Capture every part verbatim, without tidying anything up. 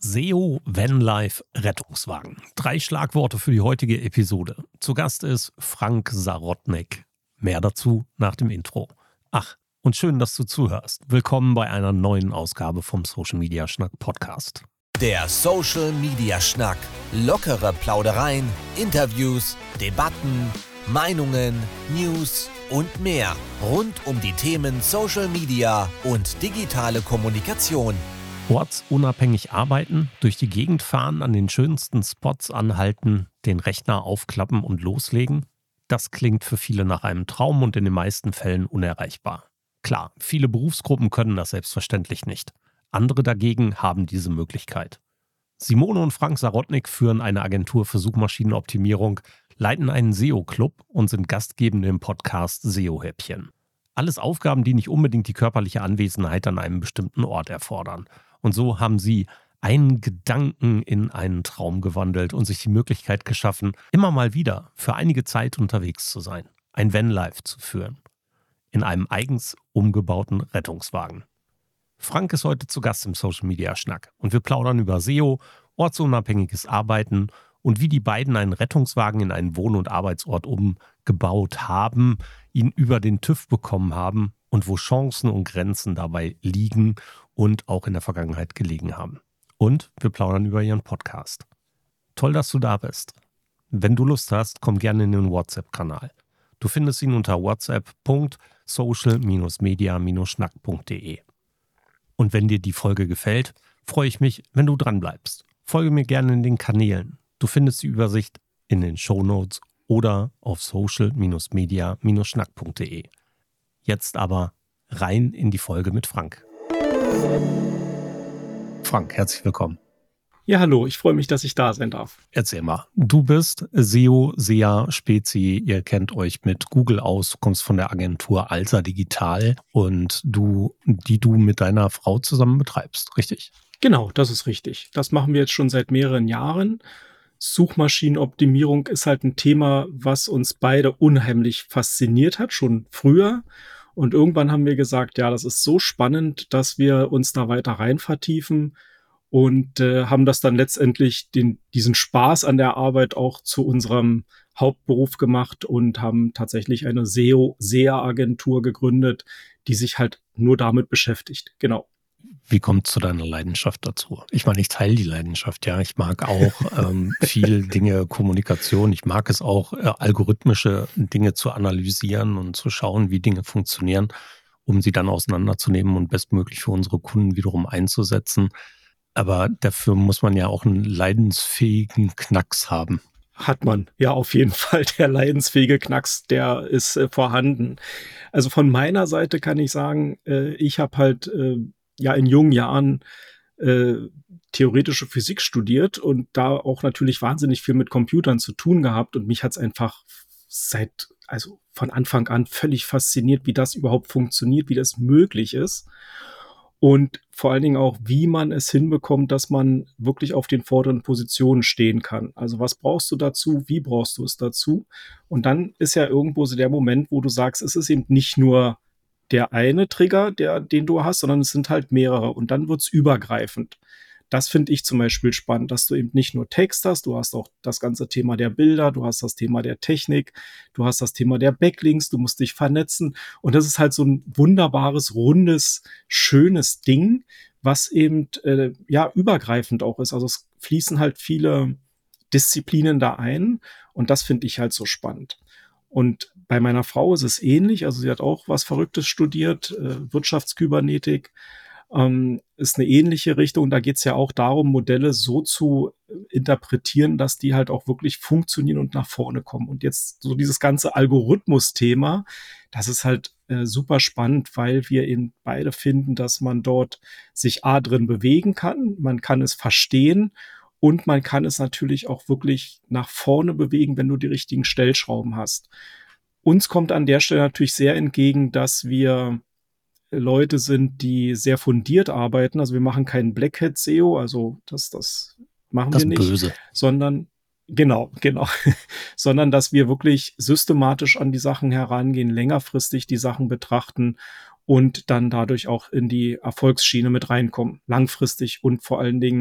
S E O, Vanlife, Rettungswagen. Drei Schlagworte für die heutige Episode. Zu Gast ist Frank Sarotnik. Mehr dazu nach dem Intro. Ach, und schön, dass du zuhörst. Willkommen bei einer neuen Ausgabe vom Social Media Schnack Podcast. Der Social Media Schnack. Lockere Plaudereien, Interviews, Debatten, Meinungen, News und mehr. Rund um die Themen Social Media und digitale Kommunikation. Ortsunabhängig arbeiten, durch die Gegend fahren, an den schönsten Spots anhalten, den Rechner aufklappen und loslegen. Das klingt für viele nach einem Traum und in den meisten Fällen unerreichbar. Klar, viele Berufsgruppen können das selbstverständlich nicht. Andere dagegen haben diese Möglichkeit. Simone und Frank Sarotnik führen eine Agentur für Suchmaschinenoptimierung, leiten einen S E O-Club und sind Gastgebende im Podcast S E O-Häppchen. Alles Aufgaben, die nicht unbedingt die körperliche Anwesenheit an einem bestimmten Ort erfordern. Und so haben sie einen Gedanken in einen Traum gewandelt und sich die Möglichkeit geschaffen, immer mal wieder für einige Zeit unterwegs zu sein, ein Vanlife zu führen, in einem eigens umgebauten Rettungswagen. Frank ist heute zu Gast im Social Media Schnack und wir plaudern über S E O, ortsunabhängiges Arbeiten und wie die beiden einen Rettungswagen in einen Wohn- und Arbeitsort umgebaut haben, ihn über den TÜV bekommen haben und wo Chancen und Grenzen dabei liegen und auch in der Vergangenheit gelegen haben. Und wir plaudern über ihren Podcast. Toll, dass du da bist. Wenn du Lust hast, komm gerne in den WhatsApp-Kanal. Du findest ihn unter whatsapp punkt social media schnack punkt de. Und wenn dir die Folge gefällt, freue ich mich, wenn du dranbleibst. Folge mir gerne in den Kanälen. Du findest die Übersicht in den Shownotes oder auf social media schnack punkt de. Jetzt aber rein in die Folge mit Frank. Frank, herzlich willkommen. Ja, hallo, ich freue mich, dass ich da sein darf. Erzähl mal, du bist S E O, S E A, Spezi, ihr kennt euch mit Google aus, du kommst von der Agentur Alsa Digital und du, die du mit deiner Frau zusammen betreibst, richtig? Genau, das ist richtig. Das machen wir jetzt schon seit mehreren Jahren. Suchmaschinenoptimierung ist halt ein Thema, was uns beide unheimlich fasziniert hat, schon früher. Und irgendwann haben wir gesagt, ja, das ist so spannend, dass wir uns da weiter rein vertiefen und äh, haben das dann letztendlich den, diesen Spaß an der Arbeit auch zu unserem Hauptberuf gemacht und haben tatsächlich eine S E O, S E A-Agentur gegründet, die sich halt nur damit beschäftigt. Genau. Wie kommt es zu deiner Leidenschaft dazu? Ich meine, ich teile die Leidenschaft, ja. Ich mag auch ähm, viel Dinge, Kommunikation. Ich mag es auch, äh, algorithmische Dinge zu analysieren und zu schauen, wie Dinge funktionieren, um sie dann auseinanderzunehmen und bestmöglich für unsere Kunden wiederum einzusetzen. Aber dafür muss man ja auch einen leidensfähigen Knacks haben. Hat man, ja, auf jeden Fall. Der leidensfähige Knacks, der ist äh, vorhanden. Also von meiner Seite kann ich sagen, äh, ich habe halt äh, ja in jungen Jahren äh, theoretische Physik studiert und da auch natürlich wahnsinnig viel mit Computern zu tun gehabt und mich hat's einfach seit, also von Anfang an völlig fasziniert, wie das überhaupt funktioniert, wie das möglich ist und vor allen Dingen auch, wie man es hinbekommt, dass man wirklich auf den vorderen Positionen stehen kann. Also was brauchst du dazu, wie brauchst du es dazu? Und dann ist ja irgendwo so der Moment, wo du sagst, es ist eben nicht nur der eine Trigger, der, den du hast, sondern es sind halt mehrere und dann wird's übergreifend. Das finde ich zum Beispiel spannend, dass du eben nicht nur Text hast, du hast auch das ganze Thema der Bilder, du hast das Thema der Technik, du hast das Thema der Backlinks, du musst dich vernetzen und das ist halt so ein wunderbares, rundes, schönes Ding, was eben äh, ja übergreifend auch ist. Also es fließen halt viele Disziplinen da ein und das finde ich halt so spannend. Und bei meiner Frau ist es ähnlich. Also sie hat auch was Verrücktes studiert, äh, Wirtschaftskybernetik, ähm, ist eine ähnliche Richtung. Da geht es ja auch darum, Modelle so zu interpretieren, dass die halt auch wirklich funktionieren und nach vorne kommen. Und jetzt so dieses ganze Algorithmus-Thema, das ist halt äh, super spannend, weil wir eben beide finden, dass man dort sich A drin bewegen kann, man kann es verstehen und man kann es natürlich auch wirklich nach vorne bewegen, wenn du die richtigen Stellschrauben hast. Uns kommt an der Stelle natürlich sehr entgegen, dass wir Leute sind, die sehr fundiert arbeiten. Also wir machen keinen Black Hat S E O, also das, das machen Das wir nicht, Böse. sondern genau, genau, sondern dass wir wirklich systematisch an die Sachen herangehen, längerfristig die Sachen betrachten und dann dadurch auch in die Erfolgsschiene mit reinkommen, langfristig und vor allen Dingen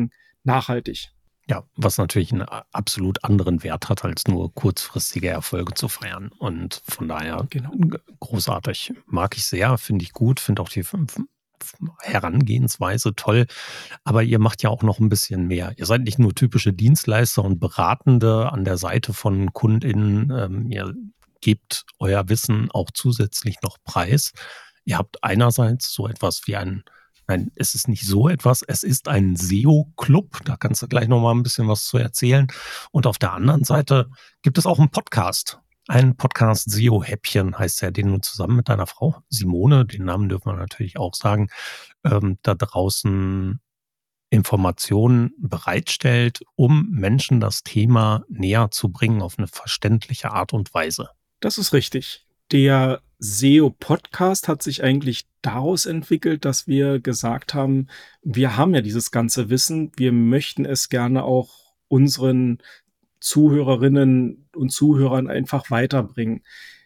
nachhaltig. Ja, was natürlich einen absolut anderen Wert hat, als nur kurzfristige Erfolge zu feiern. Und von daher Genau. großartig. Mag ich sehr, finde ich gut, finde auch die Herangehensweise toll. Aber ihr macht ja auch noch ein bisschen mehr. Ihr seid nicht nur typische Dienstleister und Beratende an der Seite von KundInnen. Ähm, ihr gebt euer Wissen auch zusätzlich noch preis. Ihr habt einerseits so etwas wie ein Nein, es ist nicht so etwas. Es ist ein S E O-Club. Da kannst du gleich noch mal ein bisschen was zu erzählen. Und auf der anderen Seite gibt es auch einen Podcast. Ein Podcast S E O-Häppchen heißt der, den du zusammen mit deiner Frau Simone, den Namen dürfen wir natürlich auch sagen, ähm, da draußen Informationen bereitstellt, um Menschen das Thema näher zu bringen auf eine verständliche Art und Weise. Das ist richtig. Der S E O-Podcast hat sich eigentlich daraus entwickelt, dass wir gesagt haben, wir haben ja dieses ganze Wissen, wir möchten es gerne auch unseren Zuhörerinnen und Zuhörern einfach weiterbringen.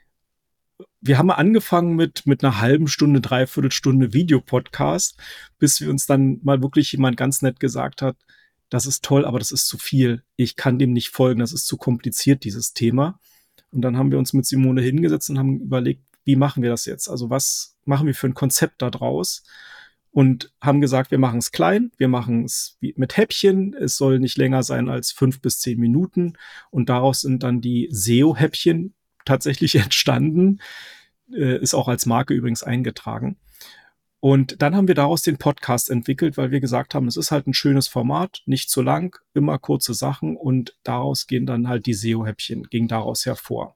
Wir haben angefangen mit, mit einer halben Stunde, dreiviertel Stunde Videopodcast, bis wir uns dann mal wirklich jemand ganz nett gesagt hat, das ist toll, aber das ist zu viel. Ich kann dem nicht folgen, das ist zu kompliziert, dieses Thema. Und dann haben wir uns mit Simone hingesetzt und haben überlegt, wie machen wir das jetzt? Also was machen wir für ein Konzept da draus? Und haben gesagt, wir machen es klein, wir machen es mit Häppchen. Es soll nicht länger sein als fünf bis zehn Minuten. Und daraus sind dann die S E O-Häppchen tatsächlich entstanden. Äh, ist auch als Marke übrigens eingetragen. Und dann haben wir daraus den Podcast entwickelt, weil wir gesagt haben, es ist halt ein schönes Format, nicht zu lang, immer kurze Sachen und daraus gehen dann halt die S E O-Häppchen, ging daraus hervor.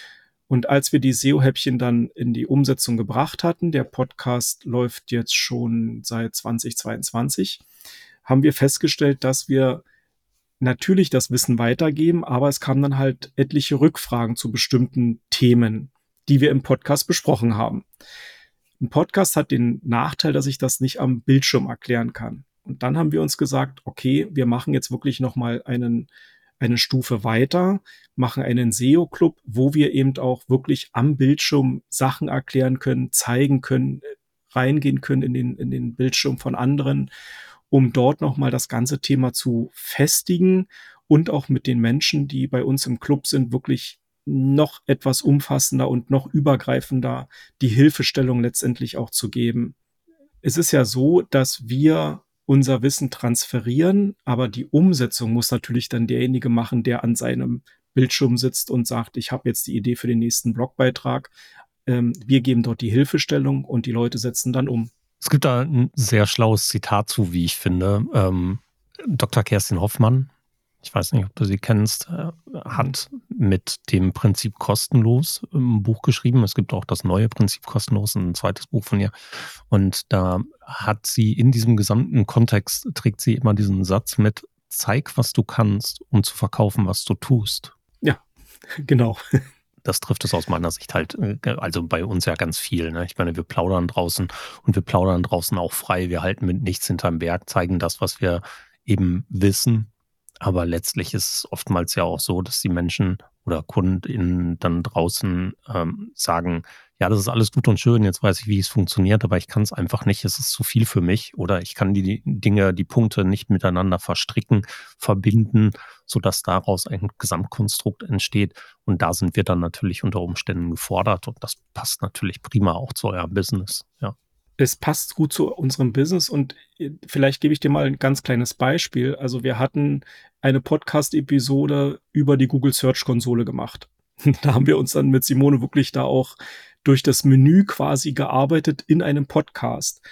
Und als wir die S E O-Häppchen dann in die Umsetzung gebracht hatten, der Podcast läuft jetzt schon seit zwanzig zweiundzwanzig, haben wir festgestellt, dass wir natürlich das Wissen weitergeben, aber es kamen dann halt etliche Rückfragen zu bestimmten Themen, die wir im Podcast besprochen haben. Ein Podcast hat den Nachteil, dass ich das nicht am Bildschirm erklären kann. Und dann haben wir uns gesagt, okay, wir machen jetzt wirklich nochmal einen, eine Stufe weiter, machen einen S E O-Club, wo wir eben auch wirklich am Bildschirm Sachen erklären können, zeigen können, reingehen können in den, in den Bildschirm von anderen, um dort nochmal das ganze Thema zu festigen und auch mit den Menschen, die bei uns im Club sind, wirklich noch etwas umfassender und noch übergreifender die Hilfestellung letztendlich auch zu geben. Es ist ja so, dass wir unser Wissen transferieren, aber die Umsetzung muss natürlich dann derjenige machen, der an seinem Bildschirm sitzt und sagt, ich habe jetzt die Idee für den nächsten Blogbeitrag. Ähm, wir geben dort die Hilfestellung und die Leute setzen dann um. Es gibt da ein sehr schlaues Zitat zu, wie ich finde. Ähm, Doktor Kerstin Hoffmann, ich weiß nicht, ob du sie kennst, hat mit dem Prinzip kostenlos ein Buch geschrieben. Es gibt auch das neue Prinzip kostenlos, ein zweites Buch von ihr. Und da hat sie in diesem gesamten Kontext, trägt sie immer diesen Satz mit, zeig, was du kannst, um zu verkaufen, was du tust. Ja, genau. Das trifft es aus meiner Sicht halt, also bei uns ja ganz viel. Ne? Ich meine, wir plaudern draußen und wir plaudern draußen auch frei. Wir halten mit nichts hinterm Berg, zeigen das, was wir eben wissen. Aber letztlich ist es oftmals ja auch so, dass die Menschen oder KundInnen dann draußen ähm, sagen, ja, das ist alles gut und schön, jetzt weiß ich, wie es funktioniert, aber ich kann es einfach nicht, es ist zu viel für mich oder ich kann die Dinge, die Punkte nicht miteinander verstricken, verbinden, sodass daraus ein Gesamtkonstrukt entsteht. Und da sind wir dann natürlich unter Umständen gefordert und das passt natürlich prima auch zu eurem Business, ja. Es passt gut zu unserem Business und vielleicht gebe ich dir mal ein ganz kleines Beispiel. Also wir hatten eine Podcast-Episode über die Google Search Konsole gemacht. Da haben wir uns dann mit Simone wirklich da auch durch das Menü quasi gearbeitet in einem Podcast.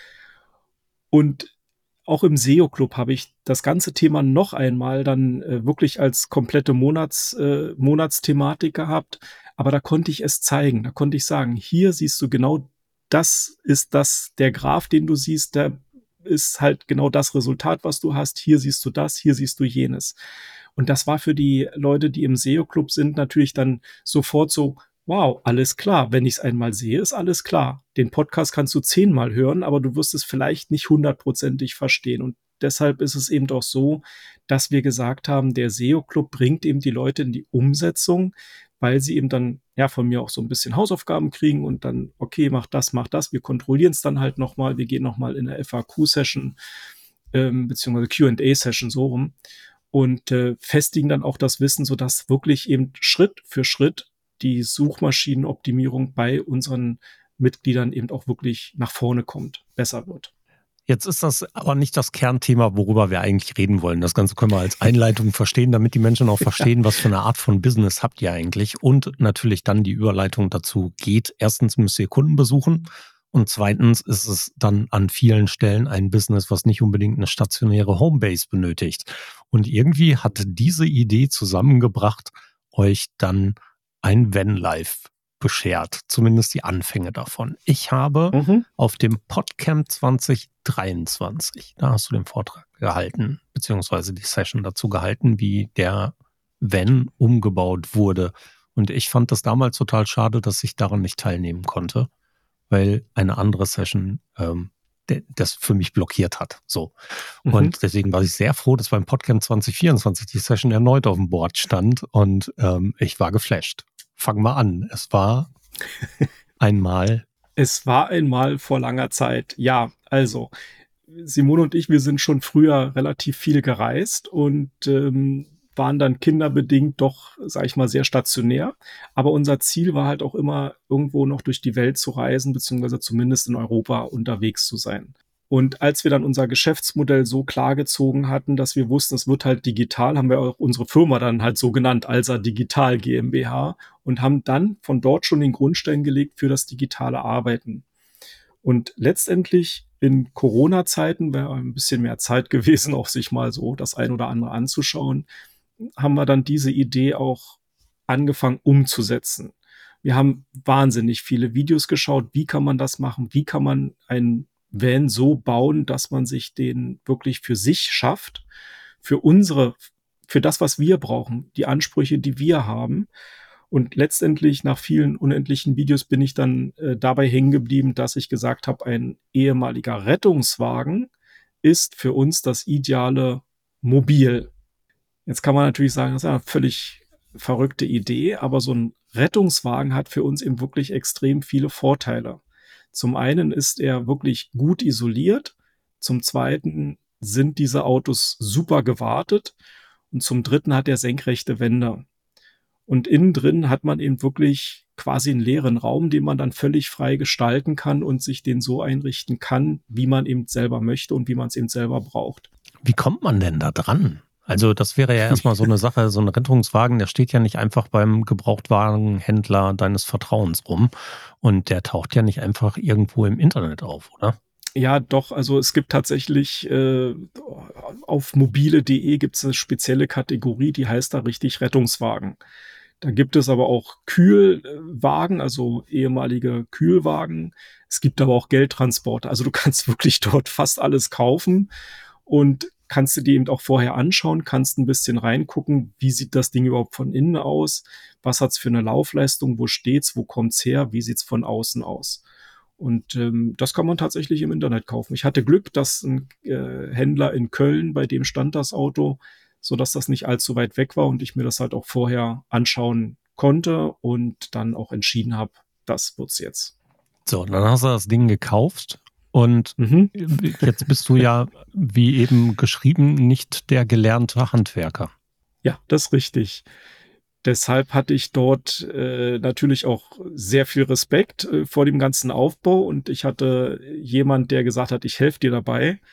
Und auch im S E O-Club habe ich das ganze Thema noch einmal dann äh, wirklich als komplette Monats, äh, Monatsthematik gehabt. Aber da konnte ich es zeigen. Da konnte ich sagen, hier siehst du genau, das ist das, der Graph, den du siehst, der ist halt genau das Resultat, was du hast. Hier siehst du das, hier siehst du jenes. Und das war für die Leute, die im S E O-Club sind, natürlich dann sofort so, wow, alles klar. Wenn ich es einmal sehe, ist alles klar. Den Podcast kannst du zehnmal hören, aber du wirst es vielleicht nicht hundertprozentig verstehen. Und deshalb ist es eben auch so, dass wir gesagt haben, der S E O-Club bringt eben die Leute in die Umsetzung, weil sie eben dann ja von mir auch so ein bisschen Hausaufgaben kriegen und dann, okay, mach das, mach das. Wir kontrollieren es dann halt nochmal. Wir gehen nochmal in der F A Q-Session ähm, beziehungsweise Q and A-Session so rum und äh, festigen dann auch das Wissen, sodass wirklich eben Schritt für Schritt die Suchmaschinenoptimierung bei unseren Mitgliedern eben auch wirklich nach vorne kommt, besser wird. Jetzt ist das aber nicht das Kernthema, worüber wir eigentlich reden wollen. Das Ganze können wir als Einleitung verstehen, damit die Menschen auch verstehen, was für eine Art von Business habt ihr eigentlich. Und natürlich dann die Überleitung dazu geht. Erstens müsst ihr Kunden besuchen und zweitens ist es dann an vielen Stellen ein Business, was nicht unbedingt eine stationäre Homebase benötigt. Und irgendwie hat diese Idee zusammengebracht, euch dann ein Vanlife beschert, zumindest die Anfänge davon. Ich habe mhm. auf dem Podcamp zwanzig dreiundzwanzig, da hast du den Vortrag gehalten, beziehungsweise die Session dazu gehalten, wie der Van umgebaut wurde. Und ich fand das damals total schade, dass ich daran nicht teilnehmen konnte, weil eine andere Session ähm, de- das für mich blockiert hat. So. Mhm. Und deswegen war ich sehr froh, dass beim Podcamp zwanzig vierundzwanzig die Session erneut auf dem Board stand und ähm, ich war geflasht. Fangen wir an. Es war einmal. Es war einmal vor langer Zeit. Ja, also Simone und ich, wir sind schon früher relativ viel gereist und ähm, waren dann kinderbedingt doch, sag ich mal, sehr stationär. Aber unser Ziel war halt auch immer, irgendwo noch durch die Welt zu reisen, beziehungsweise zumindest in Europa unterwegs zu sein. Und als wir dann unser Geschäftsmodell so klargezogen hatten, dass wir wussten, es wird halt digital, haben wir auch unsere Firma dann halt so genannt, Alsa Digital GmbH, und haben dann von dort schon den Grundstein gelegt für das digitale Arbeiten. Und letztendlich in Corona-Zeiten wäre ein bisschen mehr Zeit gewesen, auch sich mal so das ein oder andere anzuschauen, haben wir dann diese Idee auch angefangen umzusetzen. Wir haben wahnsinnig viele Videos geschaut, wie kann man das machen, wie kann man ein Van so bauen, dass man sich den wirklich für sich schafft, für unsere, für das, was wir brauchen, die Ansprüche, die wir haben. Und letztendlich nach vielen unendlichen Videos bin ich dann äh, dabei hängen geblieben, dass ich gesagt habe, ein ehemaliger Rettungswagen ist für uns das ideale Mobil. Jetzt kann man natürlich sagen, das ist eine völlig verrückte Idee, aber so ein Rettungswagen hat für uns eben wirklich extrem viele Vorteile. Zum einen ist er wirklich gut isoliert, zum zweiten sind diese Autos super gewartet und zum dritten hat er senkrechte Wände. Und innen drin hat man eben wirklich quasi einen leeren Raum, den man dann völlig frei gestalten kann und sich den so einrichten kann, wie man eben selber möchte und wie man es eben selber braucht. Wie kommt man denn da dran? Also das wäre ja erstmal so eine Sache, so ein Rettungswagen, der steht ja nicht einfach beim Gebrauchtwagenhändler deines Vertrauens rum und der taucht ja nicht einfach irgendwo im Internet auf, oder? Ja, doch, also es gibt tatsächlich äh, auf mobile punkt de gibt es eine spezielle Kategorie, die heißt da richtig Rettungswagen. Da gibt es aber auch Kühlwagen, also ehemalige Kühlwagen. Es gibt aber auch Geldtransporte. Also du kannst wirklich dort fast alles kaufen und kannst du dir eben auch vorher anschauen, kannst ein bisschen reingucken, wie sieht das Ding überhaupt von innen aus, was hat's für eine Laufleistung, wo steht's, wo kommt's her, wie sieht's von außen aus. Und ähm, das kann man tatsächlich im Internet kaufen. Ich hatte Glück, dass ein äh, Händler in Köln, bei dem stand das Auto, sodass das nicht allzu weit weg war und ich mir das halt auch vorher anschauen konnte und dann auch entschieden habe, das wird's jetzt. So, dann hast du das Ding gekauft. Und mhm. jetzt bist du ja, wie eben geschrieben, nicht der gelernte Handwerker. Ja, das ist richtig. Deshalb hatte ich dort äh, natürlich auch sehr viel Respekt äh, vor dem ganzen Aufbau und ich hatte jemand, der gesagt hat, ich helfe dir dabei.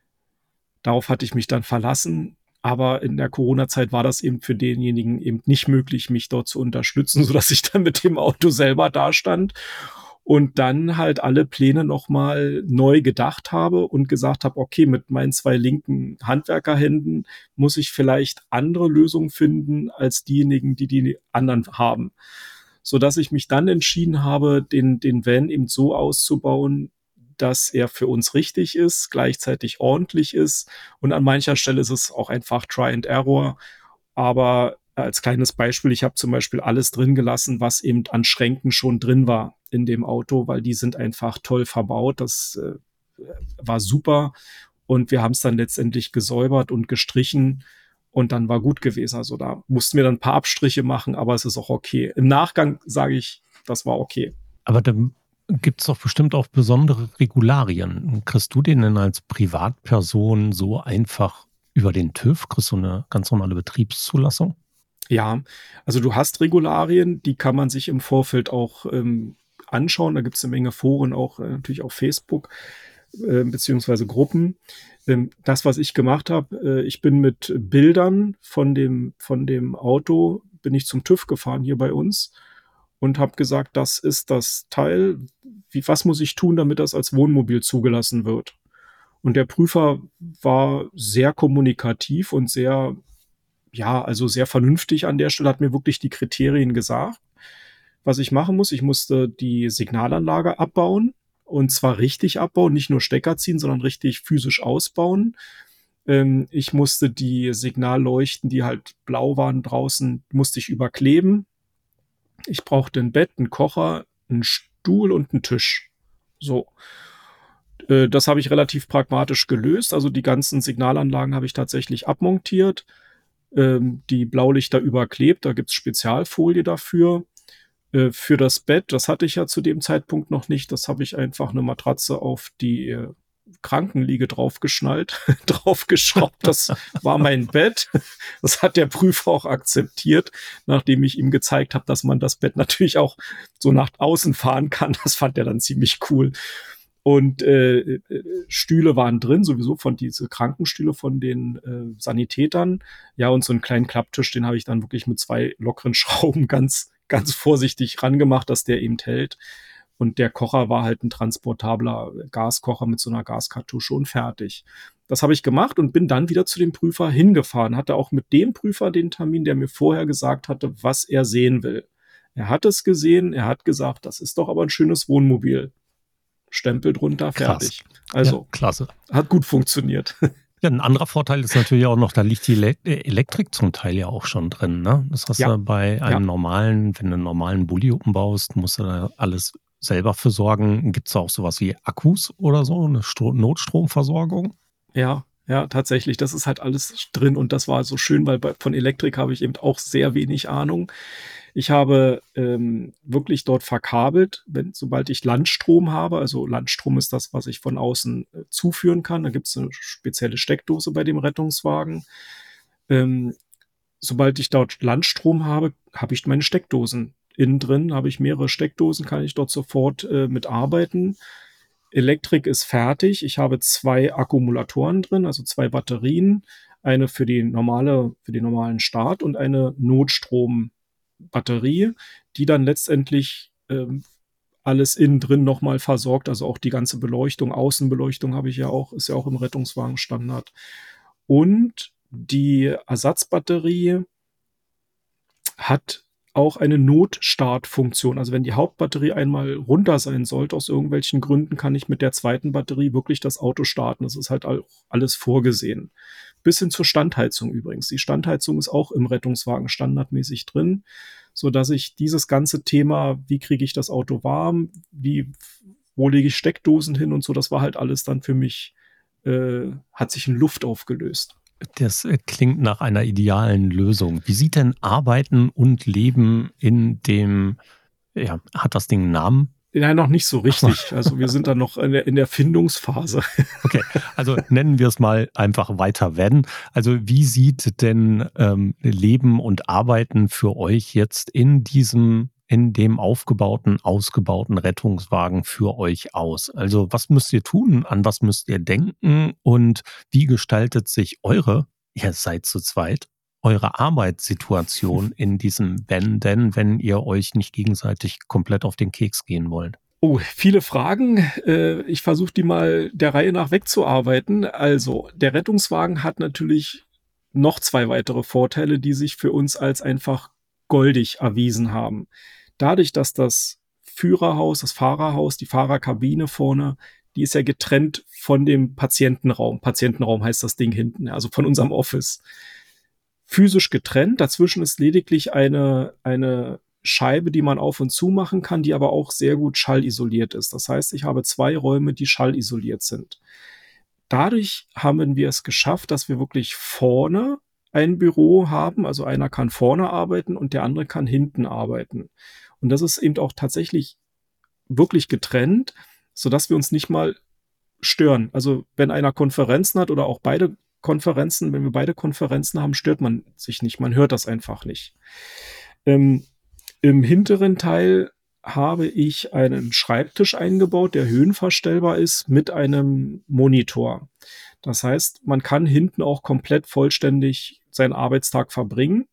Darauf hatte ich mich dann verlassen. Aber in der Corona-Zeit war das eben für denjenigen eben nicht möglich, mich dort zu unterstützen, sodass ich dann mit dem Auto selber dastand. Und dann halt alle Pläne nochmal neu gedacht habe und gesagt habe, okay, mit meinen zwei linken Handwerkerhänden muss ich vielleicht andere Lösungen finden als diejenigen, die die anderen haben. Sodass ich mich dann entschieden habe, den, den Van eben so auszubauen, dass er für uns richtig ist, gleichzeitig ordentlich ist. Und an mancher Stelle ist es auch einfach Try and Error. Aber als kleines Beispiel, ich habe zum Beispiel alles drin gelassen, was eben an Schränken schon drin war in dem Auto, weil die sind einfach toll verbaut. Das äh, war super. Und wir haben es dann letztendlich gesäubert und gestrichen und dann war gut gewesen. Also da mussten wir dann ein paar Abstriche machen, aber es ist auch okay. Im Nachgang sage ich, das war okay. Aber dann gibt es doch bestimmt auch besondere Regularien. Kriegst du den denn als Privatperson so einfach über den TÜV? Kriegst du eine ganz normale Betriebszulassung? Ja, also du hast Regularien, die kann man sich im Vorfeld auch ähm, anschauen. Da gibt es eine Menge Foren, auch äh, natürlich auf Facebook, äh, beziehungsweise Gruppen. Ähm, das, was ich gemacht habe, äh, ich bin mit Bildern von dem, von dem Auto, bin ich zum TÜV gefahren hier bei uns und habe gesagt, das ist das Teil. Wie, was muss ich tun, damit das als Wohnmobil zugelassen wird? Und der Prüfer war sehr kommunikativ und sehr, ja, also sehr vernünftig an der Stelle, hat mir wirklich die Kriterien gesagt, was ich machen muss. Ich musste die Signalanlage abbauen und zwar richtig abbauen, nicht nur Stecker ziehen, sondern richtig physisch ausbauen. Ähm, ich musste die Signalleuchten, die halt blau waren draußen, musste ich überkleben. Ich brauchte ein Bett, einen Kocher, einen Stuhl und einen Tisch. So. Äh, das habe ich relativ pragmatisch gelöst. Also die ganzen Signalanlagen habe ich tatsächlich abmontiert. Ähm, die Blaulichter überklebt, da gibt's Spezialfolie dafür. Äh, für das Bett, das hatte ich ja zu dem Zeitpunkt noch nicht, das habe ich einfach eine Matratze auf die äh, Krankenliege draufgeschnallt, draufgeschraubt. Das war mein Bett. Das hat der Prüfer auch akzeptiert, nachdem ich ihm gezeigt habe, dass man das Bett natürlich auch so nach außen fahren kann. Das fand er dann ziemlich cool. Und äh, Stühle waren drin, sowieso von diese Krankenstühle von den äh, Sanitätern. Ja, und so einen kleinen Klapptisch, den habe ich dann wirklich mit zwei lockeren Schrauben ganz, ganz vorsichtig rangemacht, dass der eben hält. Und der Kocher war halt ein transportabler Gaskocher mit so einer Gaskartusche und fertig. Das habe ich gemacht und bin dann wieder zu dem Prüfer hingefahren. Hatte auch mit dem Prüfer den Termin, der mir vorher gesagt hatte, was er sehen will. Er hat es gesehen, er hat gesagt, das ist doch aber ein schönes Wohnmobil. Stempel drunter, fertig. Krass. Also, ja, klasse. Hat gut funktioniert. Ja, ein anderer Vorteil ist natürlich auch noch, da liegt die Ele- Elektrik zum Teil ja auch schon drin. Ne? Das hast Ja. du bei einem Ja. normalen, wenn du einen normalen Bulli umbaust, musst du da alles selber für sorgen. Gibt es auch sowas wie Akkus oder so, eine Stro- Notstromversorgung? Ja, ja, tatsächlich. Das ist halt alles drin und das war so schön, weil bei, von Elektrik habe ich eben auch sehr wenig Ahnung. Ich habe ähm, wirklich dort verkabelt, wenn, sobald ich Landstrom habe, also Landstrom ist das, was ich von außen äh, zuführen kann. Da gibt es eine spezielle Steckdose bei dem Rettungswagen. Ähm, sobald ich dort Landstrom habe, habe ich meine Steckdosen. Innen drin habe ich mehrere Steckdosen, kann ich dort sofort äh, mit arbeiten. Elektrik ist fertig. Ich habe zwei Akkumulatoren drin, also zwei Batterien. Eine für die normale, für den normalen Start und eine Notstrombatterie, die dann letztendlich ähm, alles innen drin nochmal versorgt. Also auch die ganze Beleuchtung, Außenbeleuchtung habe ich ja auch, ist ja auch im Rettungswagen Standard. Und die Ersatzbatterie hat auch eine Notstartfunktion. Also wenn die Hauptbatterie einmal runter sein sollte, aus irgendwelchen Gründen, kann ich mit der zweiten Batterie wirklich das Auto starten. Das ist halt auch alles vorgesehen. Bis hin zur Standheizung übrigens. Die Standheizung ist auch im Rettungswagen standardmäßig drin, sodass ich dieses ganze Thema, wie kriege ich das Auto warm, wie, wo lege ich Steckdosen hin und so, das war halt alles dann für mich, äh, hat sich in Luft aufgelöst. Das äh, klingt nach einer idealen Lösung. Wie sieht denn Arbeiten und Leben in dem, ja, hat das Ding einen Namen? Nein, noch nicht so richtig. Also wir sind da noch in der, in der Findungsphase. Okay, also nennen wir es mal einfach weiter werden. Also wie sieht denn ähm, Leben und Arbeiten für euch jetzt in diesem, in dem aufgebauten, ausgebauten Rettungswagen für euch aus? Also was müsst ihr tun? An was müsst ihr denken? Und wie gestaltet sich eure, ihr seid zu zweit, eure Arbeitssituation in diesem Wenn denn, wenn ihr euch nicht gegenseitig komplett auf den Keks gehen wollt? Oh, viele Fragen. Äh, ich versuche die mal der Reihe nach wegzuarbeiten. Also, der Rettungswagen hat natürlich noch zwei weitere Vorteile, die sich für uns als einfach goldig erwiesen haben. Dadurch, dass das Führerhaus, das Fahrerhaus, die Fahrerkabine vorne, die ist ja getrennt von dem Patientenraum. Patientenraum heißt das Ding hinten, also von unserem Office. Physisch getrennt. Dazwischen ist lediglich eine, eine Scheibe, die man auf und zu machen kann, die aber auch sehr gut schallisoliert ist. Das heißt, ich habe zwei Räume, die schallisoliert sind. Dadurch haben wir es geschafft, dass wir wirklich vorne ein Büro haben. Also einer kann vorne arbeiten und der andere kann hinten arbeiten. Und das ist eben auch tatsächlich wirklich getrennt, sodass wir uns nicht mal stören. Also wenn einer Konferenzen hat oder auch beide Konferenzen, wenn wir beide Konferenzen haben, stört man sich nicht. Man hört das einfach nicht. Ähm, im hinteren Teil habe ich einen Schreibtisch eingebaut, der höhenverstellbar ist mit einem Monitor. Das heißt, man kann hinten auch komplett vollständig seinen Arbeitstag verbringen.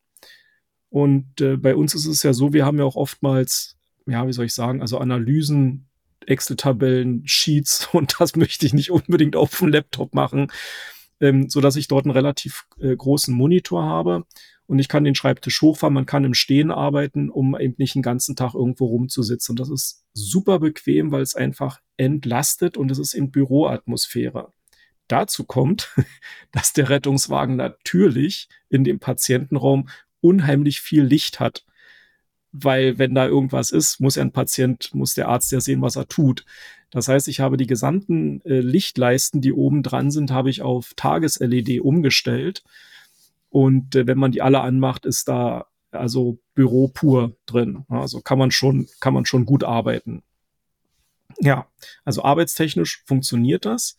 Und äh, bei uns ist es ja so, wir haben ja auch oftmals, ja, wie soll ich sagen, also Analysen, Excel-Tabellen, Sheets und das möchte ich nicht unbedingt auf dem Laptop machen, ähm, sodass ich dort einen relativ äh, großen Monitor habe und ich kann den Schreibtisch hochfahren, man kann im Stehen arbeiten, um eben nicht den ganzen Tag irgendwo rumzusitzen. Und das ist super bequem, weil es einfach entlastet und es ist in Büroatmosphäre. Dazu kommt, dass der Rettungswagen natürlich in dem Patientenraum unheimlich viel Licht hat. Weil wenn da irgendwas ist, muss ein Patient, muss der Arzt ja sehen, was er tut. Das heißt, ich habe die gesamten äh, Lichtleisten, die oben dran sind, habe ich auf Tages-L E D umgestellt. Und äh, wenn man die alle anmacht, ist da also Büro pur drin. Also kann man schon, kann man schon gut arbeiten. Ja, also arbeitstechnisch funktioniert das.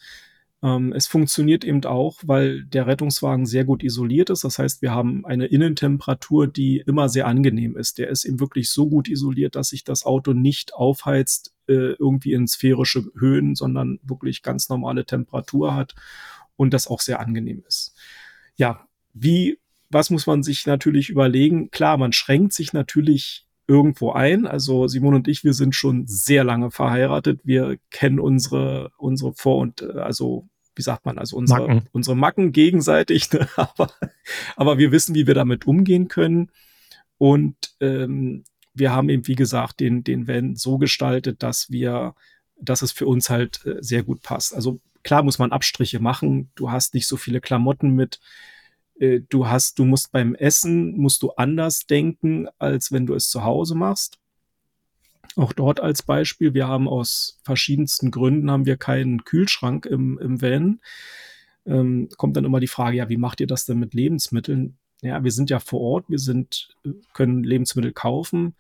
Es funktioniert eben auch, weil der Rettungswagen sehr gut isoliert ist. Das heißt, wir haben eine Innentemperatur, die immer sehr angenehm ist. Der ist eben wirklich so gut isoliert, dass sich das Auto nicht aufheizt äh, irgendwie in sphärische Höhen, sondern wirklich ganz normale Temperatur hat und das auch sehr angenehm ist. Ja, wie, was muss man sich natürlich überlegen? Klar, man schränkt sich natürlich irgendwo ein. Also Simone und ich, wir sind schon sehr lange verheiratet. Wir kennen unsere, unsere Vor- und also wie sagt man, also unsere Macken, unsere Macken gegenseitig, ne? aber, aber wir wissen, wie wir damit umgehen können. Und ähm, wir haben eben, wie gesagt, den, den Van so gestaltet, dass wir, dass es für uns halt äh, sehr gut passt. Also klar muss man Abstriche machen. Du hast nicht so viele Klamotten mit. Äh, du hast, du musst beim Essen, musst du anders denken, als wenn du es zu Hause machst. Auch dort als Beispiel, wir haben aus verschiedensten Gründen haben wir keinen Kühlschrank im, im Van. Ähm, kommt dann immer die Frage, ja, wie macht ihr das denn mit Lebensmitteln? Ja, wir sind ja vor Ort, wir sind, können Lebensmittel kaufen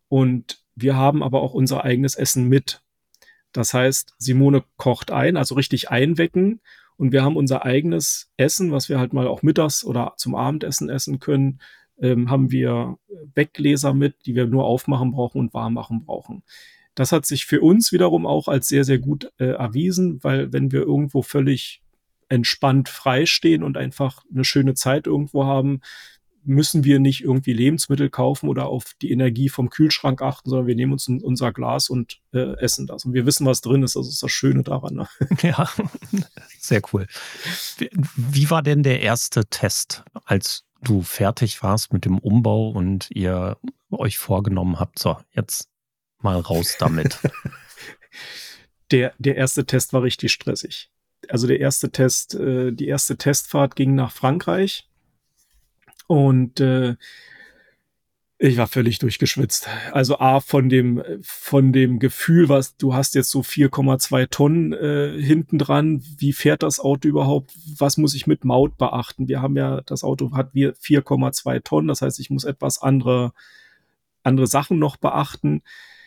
und wir haben aber auch unser eigenes Essen mit. Das heißt, Simone kocht ein, also richtig einwecken und wir haben unser eigenes Essen, was wir halt mal auch mittags oder zum Abendessen essen können, Ähm, haben wir Weggläser mit, die wir nur aufmachen brauchen und warm machen brauchen. Das hat sich für uns wiederum auch als sehr, sehr gut äh, erwiesen, weil wenn wir irgendwo völlig entspannt frei stehen und einfach eine schöne Zeit irgendwo haben, müssen wir nicht irgendwie Lebensmittel kaufen oder auf die Energie vom Kühlschrank achten, sondern wir nehmen uns ein, unser Glas und äh, essen das. Und wir wissen, was drin ist. Das ist das Schöne daran. Ne? Ja, sehr cool. Wie, wie war denn der erste Test, als du fertig warst mit dem Umbau und ihr euch vorgenommen habt, so, jetzt mal raus damit? der, der erste Test war richtig stressig. Also der erste Test, äh, die erste Testfahrt ging nach Frankreich und äh, ich war völlig durchgeschwitzt. Also A, von dem, von dem Gefühl, was du hast jetzt so vier Komma zwei Tonnen äh, hinten dran. Wie fährt das Auto überhaupt? Was muss ich mit Maut beachten? Wir haben ja, das Auto hat vier Komma zwei Tonnen. Das heißt, ich muss etwas andere, andere Sachen noch beachten.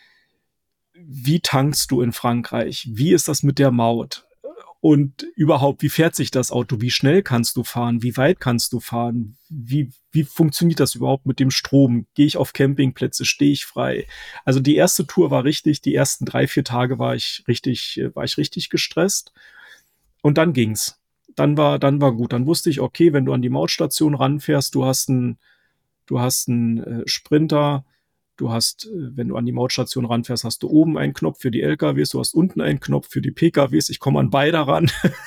Wie tankst du in Frankreich? Wie ist das mit der Maut? Und überhaupt, wie fährt sich das Auto? Wie schnell kannst du fahren? Wie weit kannst du fahren? Wie, wie funktioniert das überhaupt mit dem Strom? Gehe ich auf Campingplätze? Stehe ich frei? Also die erste Tour war richtig, die ersten drei, vier Tage war ich richtig, war ich richtig gestresst. Und dann ging's. Dann war, dann war gut. Dann wusste ich, okay, wenn du an die Mautstation ranfährst, du hast einen, du hast einen äh, Sprinter. Du hast, wenn du an die Mautstation ranfährst, hast du oben einen Knopf für die L K Ws, du hast unten einen Knopf für die P K Ws. Ich komme an beide ran.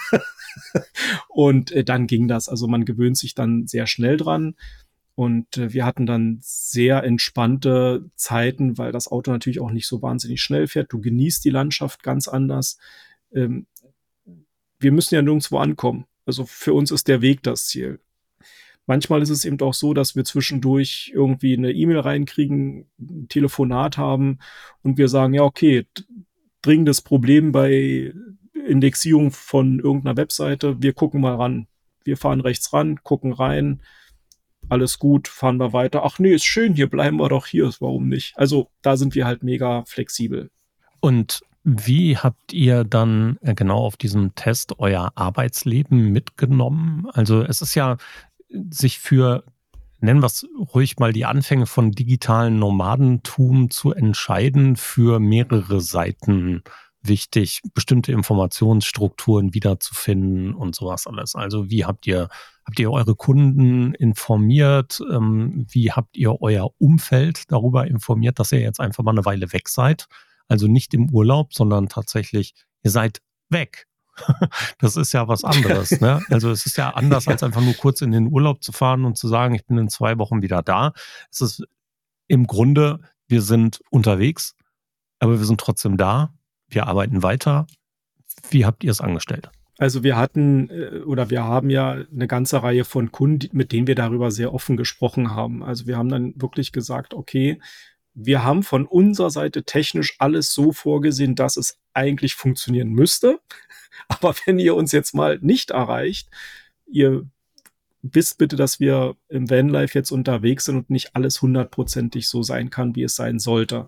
Und äh, dann ging das. Also man gewöhnt sich dann sehr schnell dran. Und äh, wir hatten dann sehr entspannte Zeiten, weil das Auto natürlich auch nicht so wahnsinnig schnell fährt. Du genießt die Landschaft ganz anders. Ähm, wir müssen ja nirgendwo ankommen. Also für uns ist der Weg das Ziel. Manchmal ist es eben auch so, dass wir zwischendurch irgendwie eine E-Mail reinkriegen, ein Telefonat haben und wir sagen, ja, okay, dringendes Problem bei Indexierung von irgendeiner Webseite, wir gucken mal ran. Wir fahren rechts ran, gucken rein, alles gut, fahren wir weiter. Ach nee, ist schön, hier bleiben wir doch hier, warum nicht? Also da sind wir halt mega flexibel. Und wie habt ihr dann äh, genau auf diesem Test euer Arbeitsleben mitgenommen? Also es ist ja sich für, nennen wir es ruhig mal, die Anfänge von digitalen Nomadentum zu entscheiden, für mehrere Seiten wichtig, bestimmte Informationsstrukturen wiederzufinden und sowas alles. Also wie habt ihr, habt ihr eure Kunden informiert? Ähm, wie habt ihr euer Umfeld darüber informiert, dass ihr jetzt einfach mal eine Weile weg seid? Also nicht im Urlaub, sondern tatsächlich, ihr seid weg. Das ist ja was anderes, ne? Also es ist ja anders, als einfach nur kurz in den Urlaub zu fahren und zu sagen, ich bin in zwei Wochen wieder da. Es ist im Grunde, wir sind unterwegs, aber wir sind trotzdem da. Wir arbeiten weiter. Wie habt ihr es angestellt? Also wir hatten äh, oder wir haben ja eine ganze Reihe von Kunden, mit denen wir darüber sehr offen gesprochen haben. Also wir haben dann wirklich gesagt, okay, wir haben von unserer Seite technisch alles so vorgesehen, dass es eigentlich funktionieren müsste. Aber wenn ihr uns jetzt mal nicht erreicht, ihr wisst bitte, dass wir im Vanlife jetzt unterwegs sind und nicht alles hundertprozentig so sein kann, wie es sein sollte.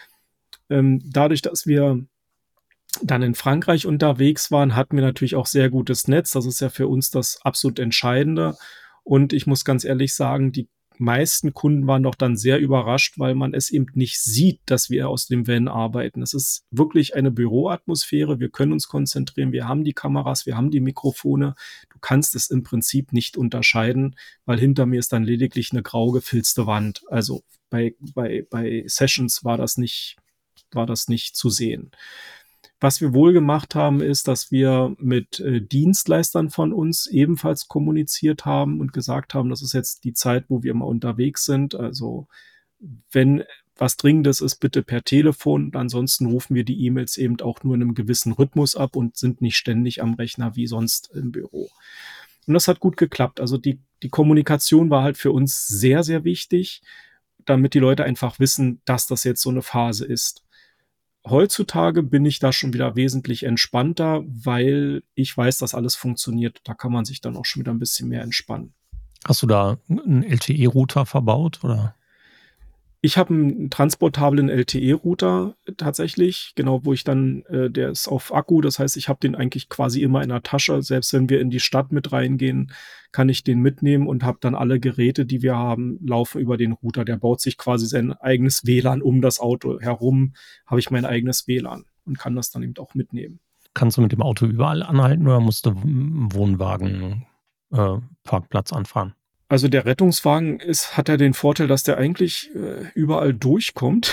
Ähm, dadurch, dass wir dann in Frankreich unterwegs waren, hatten wir natürlich auch sehr gutes Netz. Das ist ja für uns das absolut Entscheidende. Und ich muss ganz ehrlich sagen, die meisten Kunden waren doch dann sehr überrascht, weil man es eben nicht sieht, dass wir aus dem Van arbeiten. Es ist wirklich eine Büroatmosphäre. Wir können uns konzentrieren. Wir haben die Kameras, wir haben die Mikrofone. Du kannst es im Prinzip nicht unterscheiden, weil hinter mir ist dann lediglich eine grau gefilzte Wand. Also bei, bei, bei Sessions war das nicht, war das nicht zu sehen. Was wir wohl gemacht haben, ist, dass wir mit äh, Dienstleistern von uns ebenfalls kommuniziert haben und gesagt haben, das ist jetzt die Zeit, wo wir mal unterwegs sind. Also wenn was Dringendes ist, bitte per Telefon. Und ansonsten rufen wir die E-Mails eben auch nur in einem gewissen Rhythmus ab und sind nicht ständig am Rechner wie sonst im Büro. Und das hat gut geklappt. Also die, die Kommunikation war halt für uns sehr, sehr wichtig, damit die Leute einfach wissen, dass das jetzt so eine Phase ist. Heutzutage bin ich da schon wieder wesentlich entspannter, weil ich weiß, dass alles funktioniert. Da kann man sich dann auch schon wieder ein bisschen mehr entspannen. Hast du da einen L T E-Router verbaut, oder? Ich habe einen transportablen L T E-Router tatsächlich, genau, wo ich dann, äh, der ist auf Akku, das heißt, ich habe den eigentlich quasi immer in der Tasche. Selbst wenn wir in die Stadt mit reingehen, kann ich den mitnehmen und habe dann alle Geräte, die wir haben, laufen über den Router. Der baut sich quasi sein eigenes W L A N um das Auto herum, habe ich mein eigenes W L A N und kann das dann eben auch mitnehmen. Kannst du mit dem Auto überall anhalten oder musst du einen Wohnwagen, äh, Parkplatz anfahren? Also der Rettungswagen ist, hat ja den Vorteil, dass der eigentlich äh, überall durchkommt.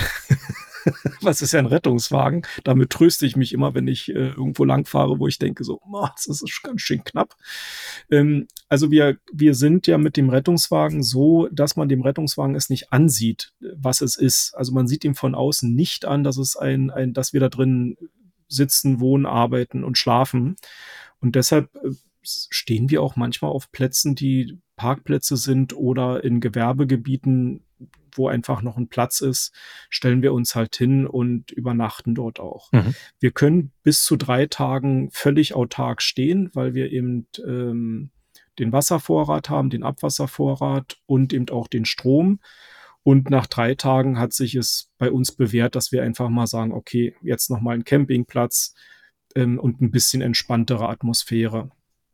Was ist ja ein Rettungswagen? Damit tröste ich mich immer, wenn ich äh, irgendwo langfahre, wo ich denke so, oh, das ist ganz schön knapp. Ähm, also wir, wir sind ja mit dem Rettungswagen so, dass man dem Rettungswagen es nicht ansieht, was es ist. Also man sieht ihm von außen nicht an, dass es ein, ein, dass wir da drin sitzen, wohnen, arbeiten und schlafen. Und deshalb äh, stehen wir auch manchmal auf Plätzen, die Parkplätze sind oder in Gewerbegebieten, wo einfach noch ein Platz ist, stellen wir uns halt hin und übernachten dort auch. Mhm. Wir können bis zu drei Tagen völlig autark stehen, weil wir eben ähm, den Wasservorrat haben, den Abwasservorrat und eben auch den Strom. Und nach drei Tagen hat sich es bei uns bewährt, dass wir einfach mal sagen, okay, jetzt nochmal ein Campingplatz ähm, und ein bisschen entspanntere Atmosphäre.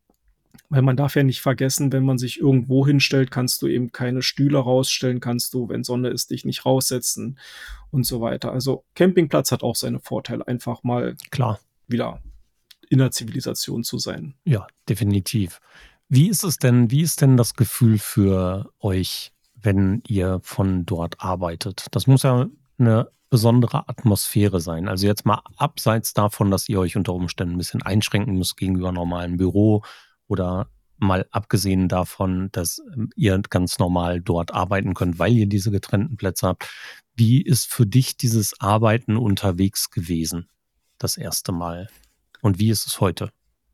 Weil man darf ja nicht vergessen, wenn man sich irgendwo hinstellt, kannst du eben keine Stühle rausstellen, kannst du, wenn Sonne ist, dich nicht raussetzen und so weiter. Also Campingplatz hat auch seine Vorteile, einfach mal klar wieder in der Zivilisation zu sein. Ja, definitiv. Wie ist es denn, wie ist denn das Gefühl für euch, wenn ihr von dort arbeitet? Das muss ja eine besondere Atmosphäre sein. Also jetzt mal abseits davon, dass ihr euch unter Umständen ein bisschen einschränken müsst gegenüber normalem Büro, oder mal abgesehen davon, dass ihr ganz normal dort arbeiten könnt, weil ihr diese getrennten Plätze habt. Wie ist für dich dieses Arbeiten unterwegs gewesen, das erste Mal? Und wie ist es heute?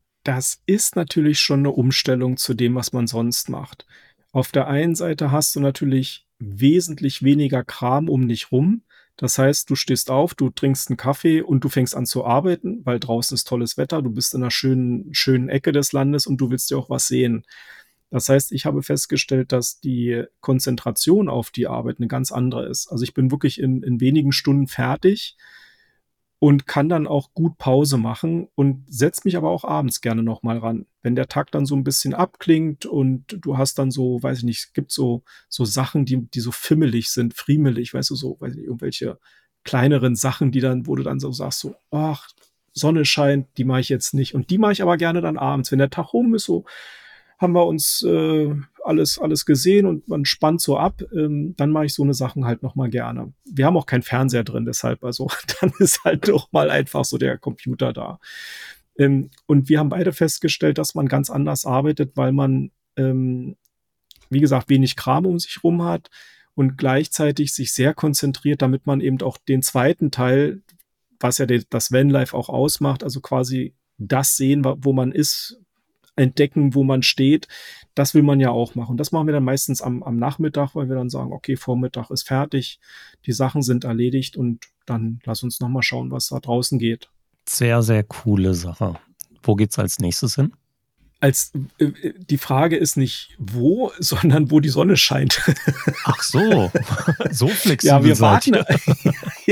Das ist natürlich schon eine Umstellung zu dem, was man sonst macht. Auf der einen Seite hast du natürlich wesentlich weniger Kram um dich rum. Das heißt, du stehst auf, du trinkst einen Kaffee und du fängst an zu arbeiten, weil draußen ist tolles Wetter, du bist in einer schönen, schönen Ecke des Landes und du willst dir auch was sehen. Das heißt, ich habe festgestellt, dass die Konzentration auf die Arbeit eine ganz andere ist. Also ich bin wirklich in, in wenigen Stunden fertig. und kann dann auch gut Pause machen und setze mich aber auch abends gerne noch mal ran. Wenn der Tag dann so ein bisschen abklingt und du hast dann so, weiß ich nicht, es gibt so so Sachen, die die so fimmelig sind, friemelig, weißt du, so, weiß ich, irgendwelche kleineren Sachen, die dann, wo du dann so sagst, so, ach, Sonne scheint, die mache ich jetzt nicht. Und die mache ich aber gerne dann abends, wenn der Tag rum ist, so haben wir uns äh, alles alles gesehen und man spannt so ab, ähm, dann mache ich so eine Sachen halt noch mal gerne. Wir haben auch keinen Fernseher drin, deshalb, also dann ist halt doch mal einfach so der Computer da. Ähm, und wir haben beide festgestellt, dass man ganz anders arbeitet, weil man, ähm, wie gesagt, wenig Kram um sich rum hat und gleichzeitig sich sehr konzentriert, damit man eben auch den zweiten Teil, was ja das Vanlife auch ausmacht, also quasi das sehen, wo man ist, entdecken, wo man steht, das will man ja auch machen. Das machen wir dann meistens am, am Nachmittag, weil wir dann sagen, okay, Vormittag ist fertig, die Sachen sind erledigt und dann lass uns noch mal schauen, was da draußen geht. Sehr, sehr coole Sache. Wo geht's als nächstes hin? Als äh, die Frage ist nicht wo, sondern wo die Sonne scheint. Ach so, so flexibel ja, wir seid warten. ihr. ja.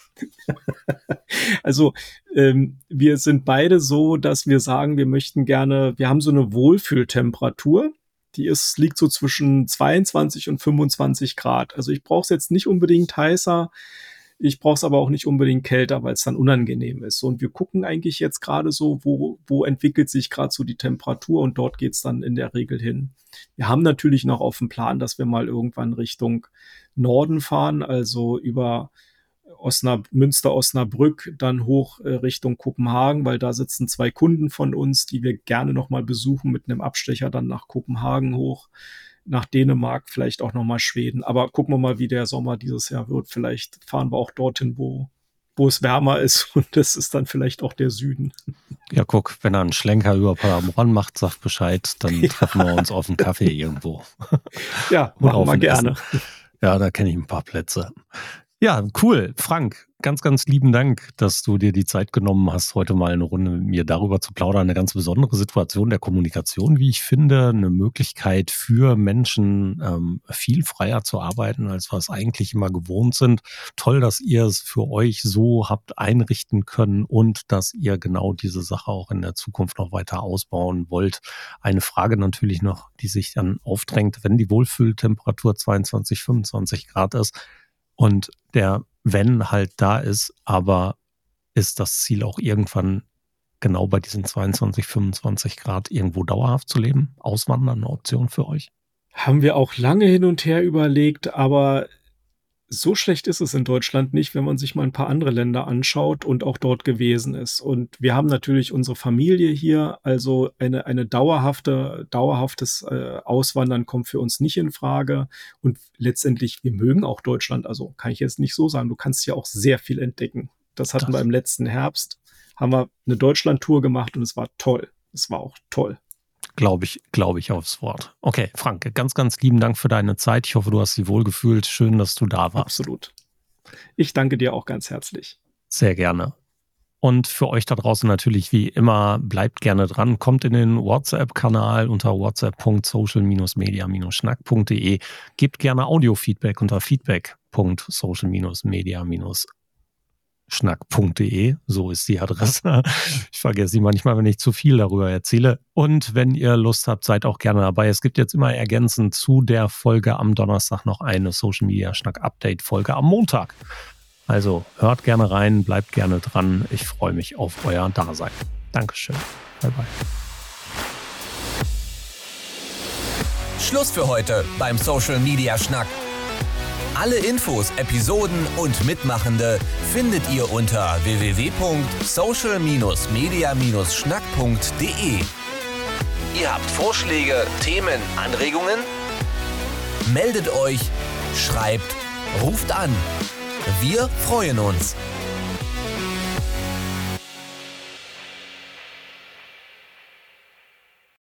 Also ähm, wir sind beide so, dass wir sagen, wir möchten gerne, wir haben so eine Wohlfühltemperatur, die ist, liegt so zwischen zweiundzwanzig und fünfundzwanzig Grad. Also ich brauche es jetzt nicht unbedingt heißer, ich brauche es aber auch nicht unbedingt kälter, weil es dann unangenehm ist. Und wir gucken eigentlich jetzt gerade so, wo, wo entwickelt sich gerade so die Temperatur und dort geht es dann in der Regel hin. Wir haben natürlich noch auf dem Plan, dass wir mal irgendwann Richtung Norden fahren, also über Osnab- Münster, Osnabrück, dann hoch äh, Richtung Kopenhagen, weil da sitzen zwei Kunden von uns, die wir gerne nochmal besuchen mit einem Abstecher dann nach Kopenhagen hoch, nach Dänemark, vielleicht auch nochmal Schweden. Aber gucken wir mal, wie der Sommer dieses Jahr wird. Vielleicht fahren wir auch dorthin, wo, wo es wärmer ist und das ist dann vielleicht auch der Süden. Ja, guck, wenn er einen Schlenker über Paderborn macht, sagt Bescheid, dann Ja. treffen wir uns auf einen Kaffee irgendwo. Ja, Und machen auf wir ein gerne. Essen. Ja, da kenne ich ein paar Plätze. Ja, cool. Frank, ganz, ganz lieben Dank, dass du dir die Zeit genommen hast, heute mal eine Runde mit mir darüber zu plaudern. Eine ganz besondere Situation der Kommunikation, wie ich finde. Eine Möglichkeit für Menschen, ähm, viel freier zu arbeiten, als wir es eigentlich immer gewohnt sind. Toll, dass ihr es für euch so habt einrichten können und dass ihr genau diese Sache auch in der Zukunft noch weiter ausbauen wollt. Eine Frage natürlich noch, die sich dann aufdrängt, wenn die Wohlfühltemperatur zweiundzwanzig, fünfundzwanzig Grad ist, und der Wenn halt da ist, aber ist das Ziel auch irgendwann genau bei diesen zweiundzwanzig, fünfundzwanzig Grad irgendwo dauerhaft zu leben? Auswandern eine Option für euch? Haben wir auch lange hin und her überlegt, aber so schlecht ist es in Deutschland nicht, wenn man sich mal ein paar andere Länder anschaut und auch dort gewesen ist. Und wir haben natürlich unsere Familie hier, also eine, eine dauerhafte, dauerhaftes äh, Auswandern kommt für uns nicht in Frage. Und letztendlich, wir mögen auch Deutschland, also kann ich jetzt nicht so sagen, du kannst ja auch sehr viel entdecken. Das hatten Das- wir im letzten Herbst, haben wir eine Deutschland-Tour gemacht und es war toll. Es war auch toll. Glaube ich, glaube ich aufs Wort. Okay, Frank, ganz, ganz lieben Dank für deine Zeit. Ich hoffe, du hast dich wohlgefühlt. Schön, dass du da warst. Absolut. Ich danke dir auch ganz herzlich. Sehr gerne. Und für euch da draußen natürlich wie immer, bleibt gerne dran, kommt in den WhatsApp-Kanal unter whatsapp punkt social media schnack punkt de, gebt gerne Audio-Feedback unter feedback punkt social media schnack punkt de, so ist die Adresse. Ich vergesse sie manchmal, wenn ich zu viel darüber erzähle. Und wenn ihr Lust habt, seid auch gerne dabei. Es gibt jetzt immer ergänzend zu der Folge am Donnerstag noch eine Social Media Schnack Update Folge am Montag. Also hört gerne rein, bleibt gerne dran. Ich freue mich auf euer Dasein. Dankeschön. Bye bye. Schluss für heute beim Social Media Schnack. Alle Infos, Episoden und Mitmachende findet ihr unter w w w punkt social media schnack punkt de. Ihr habt Vorschläge, Themen, Anregungen? Meldet euch, schreibt, ruft an. Wir freuen uns.